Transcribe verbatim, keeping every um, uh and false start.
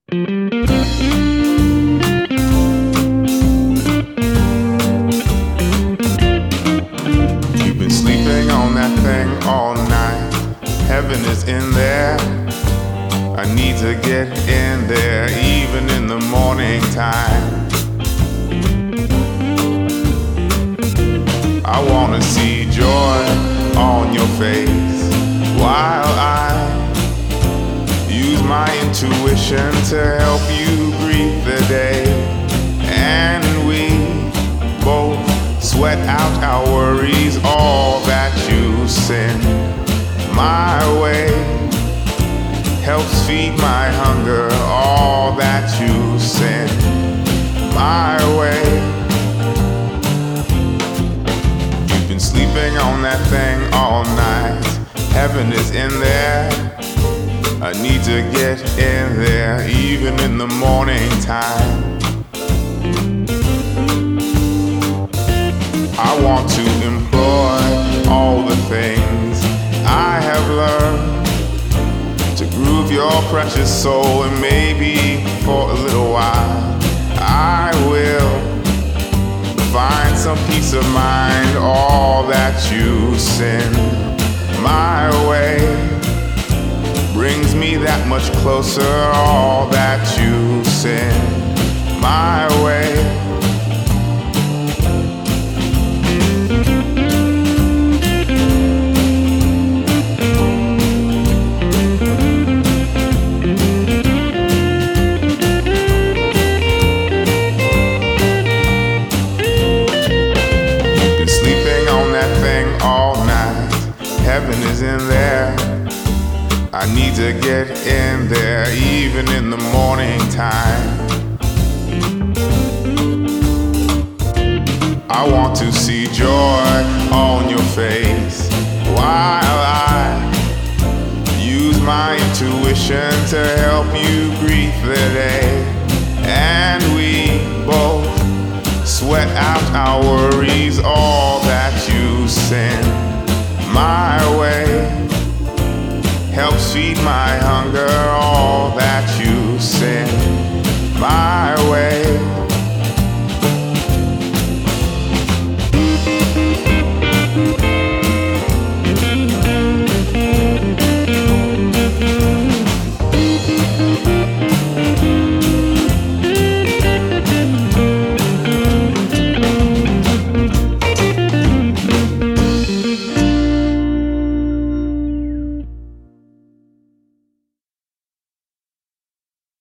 You've been sleeping on that thing all night. Heaven is in there. I need to get in there, even in the morning time. I wanna see joy on your face while I use my intuition to help you greet the day. And we both sweat out our worries, all that you send my way helps feed my hunger, all that you send my way. You've been sleeping on that thing all night. Heaven is in there. I need to get in there, even in the morning time. I want to employ all the things I have learned to groove your precious soul, and maybe for a little while I will find some peace of mind. All that you send my way brings me that much closer. All that you send my way. Heaven is in there. I need to get in there, even in the morning time. I want to see joy on your face while I use my intuition to help you greet the day. And we both sweat out our worries, all that you send my way helps feed my hunger,